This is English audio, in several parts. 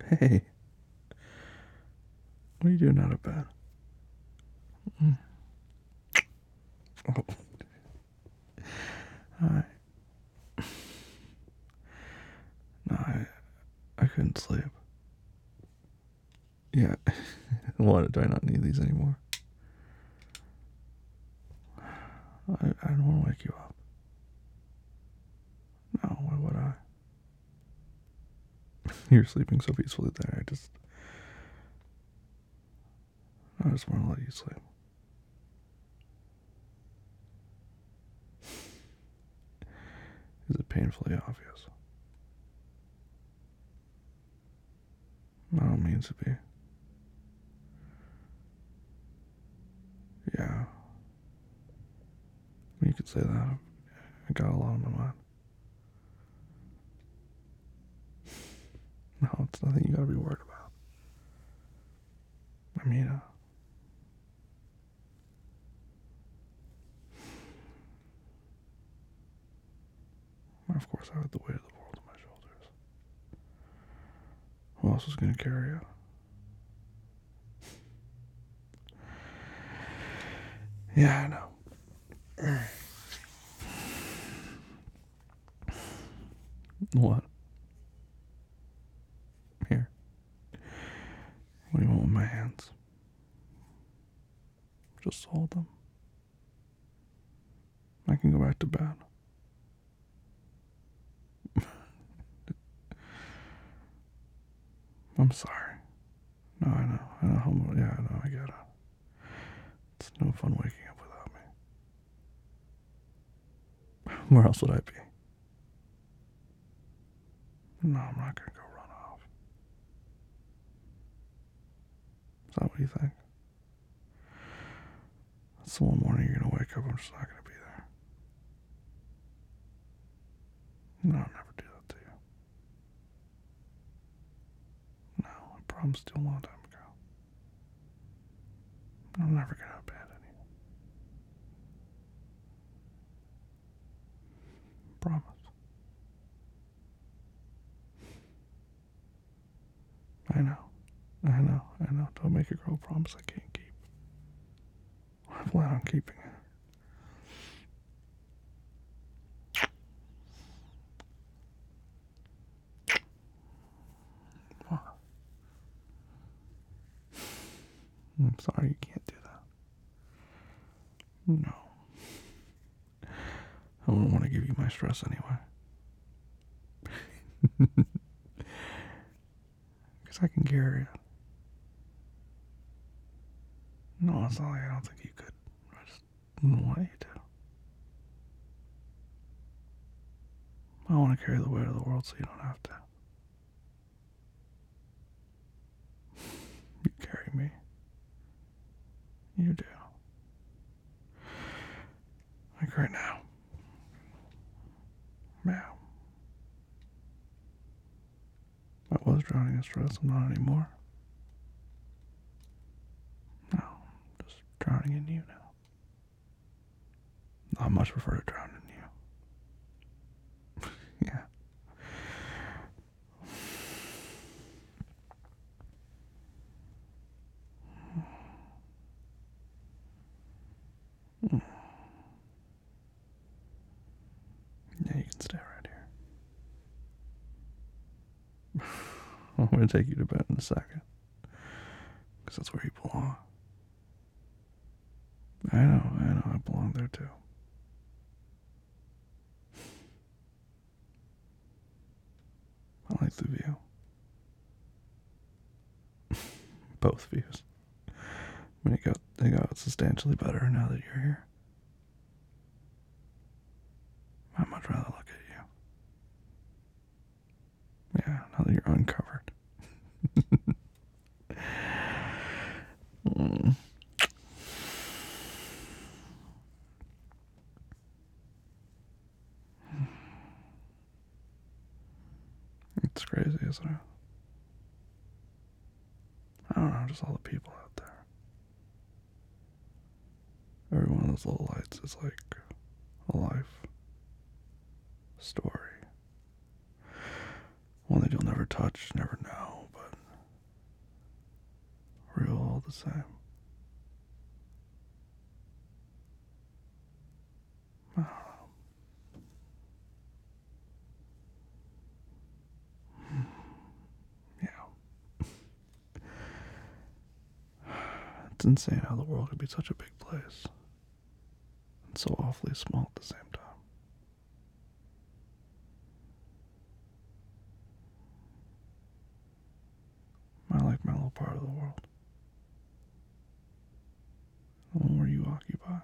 Hey, what are you doing out of bed? Mm. Oh, hi. No, I couldn't sleep. Yeah. What? Do I not need these anymore? I don't want to wake you up. No, why would I? You're sleeping so peacefully there. I just want to let you sleep. Is it painfully obvious? I don't mean to be. Yeah. You could say that. I got a lot on my mind. No, it's nothing you gotta be worried about. I mean, of course I had the weight of the world on my shoulders. Who else was gonna carry it? Yeah, I know. What? Here. What do you want with my hands? Just hold them. I can go back to bed. I'm sorry. No, I know. I know how much. Yeah, I know. I get it. It's no fun waking up without me. Where else would I be? No, I'm not gonna go run off. Is that what you think? That's the one morning you're gonna wake up. I'm just not gonna be there. No, I'll never do that to you. No, I promised you a long time ago. I'm never gonna abandon you. Promise. I know. I know. I know. Don't make a girl promise I can't keep. I plan on keeping it. What? I'm sorry you can't do that. No. I wouldn't want to give you my stress anyway. Because I can carry it. No, it's not like I don't think you could. I just don't want you to. I want to carry the weight of the world so you don't have to. You carry me. You do. Like right now. Yeah. I was drowning in stress. I'm not anymore. No. Just drowning in you now. I much prefer to drown in you. Yeah. Mm. Yeah, you can stay right here. I'm going to take you to bed in a second. Because that's where you belong. I know, I belong there too. I like the view. Both views. I mean, they got substantially better now that you're here. I'd much rather look at you. Yeah, now that you're uncovered. Mm. It's crazy, isn't it? I don't know, just all the people out there. Every one of those little lights is like a life story. One that you'll never touch, never know, but the same. I don't know. Yeah. It's insane how the world could be such a big place and so awfully small at the same time. I like my little part of the world. The one where you occupy.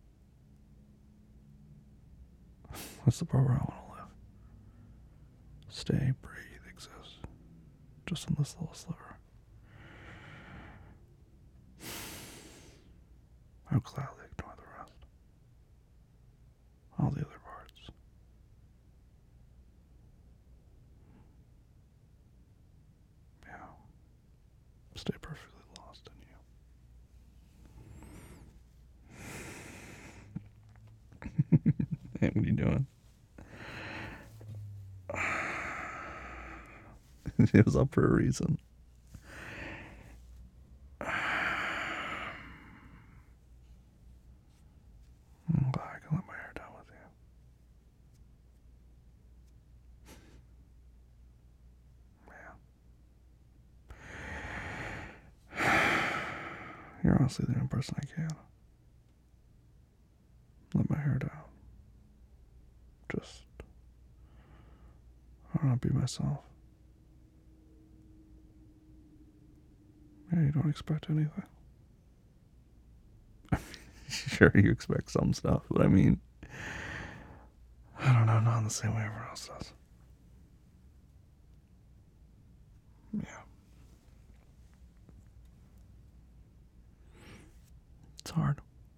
That's the part where I want to live. Stay, breathe, exist. Just in this little sliver. I would gladly ignore the rest. All the other parts. Yeah. Stay perfectly lost in you. Hey, what are you doing? It was up for a reason. I'm glad I can let my hair down with you. Man. You're honestly the only person I can let my hair down. Just, I don't know, be myself. Yeah, you don't expect anything. Sure, you expect some stuff, but I mean, I don't know, not in the same way everyone else does. Yeah. It's hard.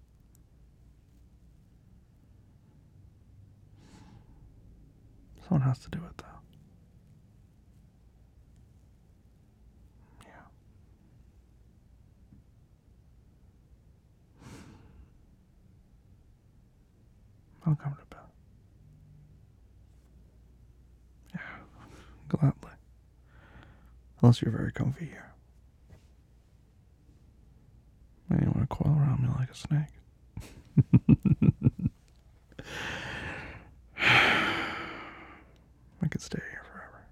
Someone has to do it, though. Yeah. I'll come to bed. Yeah, gladly. Unless you're very comfy here. And you want to coil around me like a snake. I could stay here forever.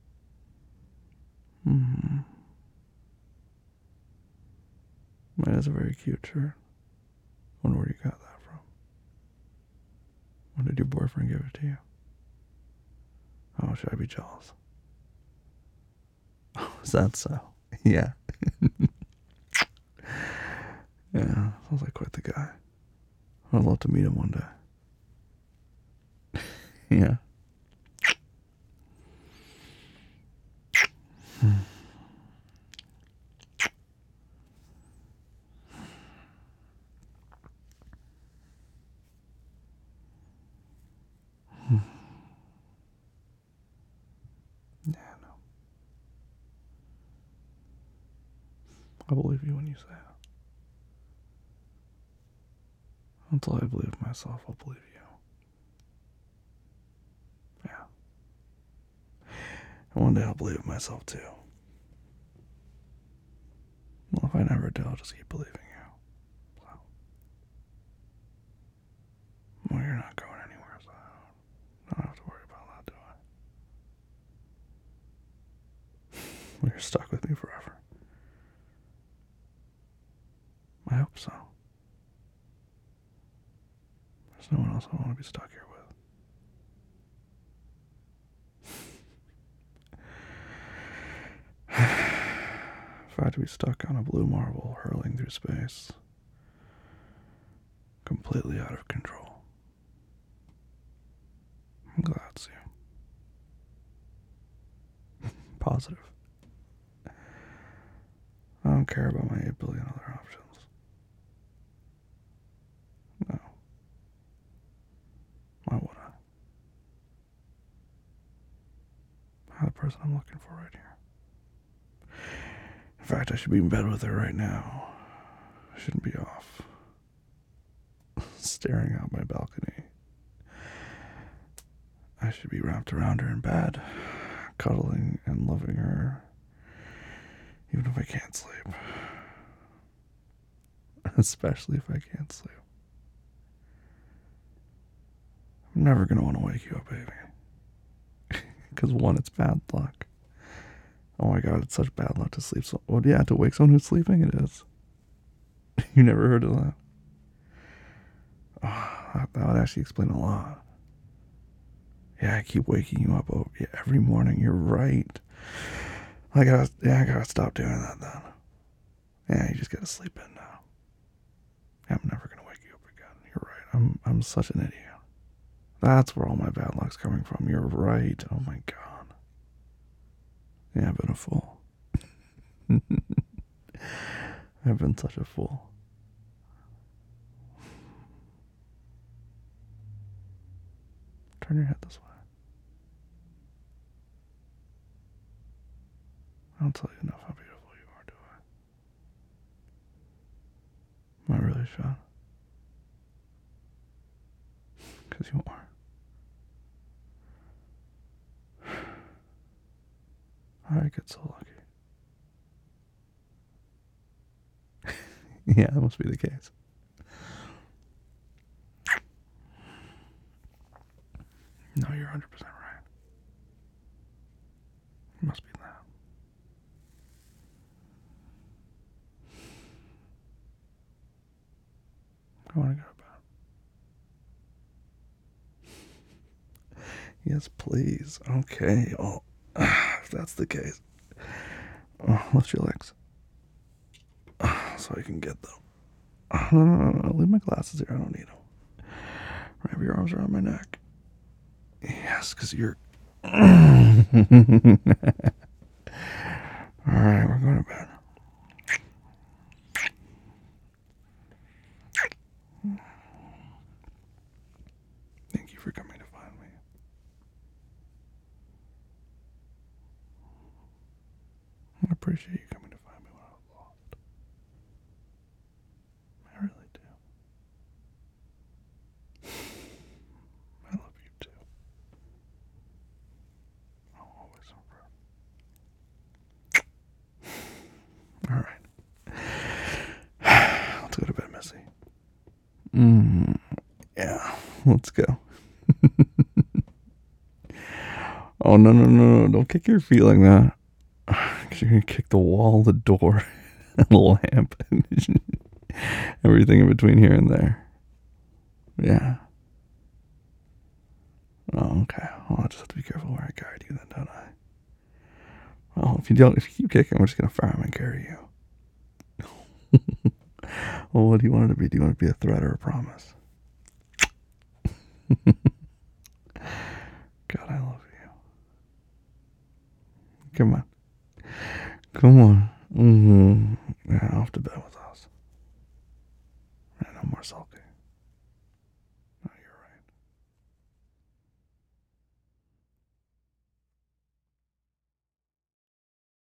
Mm-hmm. That is a very cute shirt. Wonder where you got that from. When did your boyfriend give it to you? Oh, should I be jealous? Oh, is that so? Yeah. Yeah, sounds like quite the guy. I'd love to meet him one day. Yeah. Yeah, no. I believe you when you say it. Until I believe myself, I'll believe you. Yeah. And one day I'll believe myself too. Well, if I never do, I'll just keep believing you. So. Well, you're not going anywhere, so I don't have to worry about that, do I? Well, you're stuck with me forever. I hope so. There's no one else I want to be stuck here with. If I had to be stuck on a blue marble hurling through space, completely out of control, I'm glad it's you. Positive. I don't care about my 8 billion other options. No. Why would I? I'm the person I'm looking for right here. In fact, I should be in bed with her right now. I shouldn't be off staring out my balcony. I should be wrapped around her in bed, cuddling and loving her, even if I can't sleep. especially if I can't sleep. I'm never going to want to wake you up, baby. Because one, it's bad luck. Oh my god, it's such bad luck to sleep. So, oh yeah, to wake someone who's sleeping, it is. You never heard of that? Oh, that would actually explain a lot. Yeah, I keep waking you up every morning. You're right. I gotta stop doing that then. Yeah, you just gotta sleep in now. I'm never gonna wake you up again. You're right. I'm such an idiot. That's where all my bad luck's coming from. You're right. Oh my god. Yeah, I've been a fool. I've been such a fool. Turn your head this way. I don't tell you enough how beautiful you are, do I? Am I really should? Because you are. I get so lucky. Yeah, that must be the case. No, you're 100% right. It must be that. I want to go to bed. Yes, please. Okay. Oh, if that's the case. Oh, lift your legs. So I can get them. No. Leave my glasses here. I don't need them. Wrap your arms around my neck. Yes, because you're. All right, we're going to bed. Thank you for coming to find me. I appreciate you coming to find me when I was lost. I really do. I love you too. I'll always remember. All right. Let's go to bed, Missy. Yeah, let's go. Oh, no. Don't kick your feet like that. Because you're going to kick the wall, the door, and the lamp, and everything in between here and there. Yeah. Oh, okay. Well, I just have to be careful where I guide you then, don't I? Well, if you keep kicking, we're just going to fire him and carry you. Well, what do you want it to be? Do you want it to be a threat or a promise? God, I love you. Come on. Come on. Yeah, off to bed with us. And no more sulking.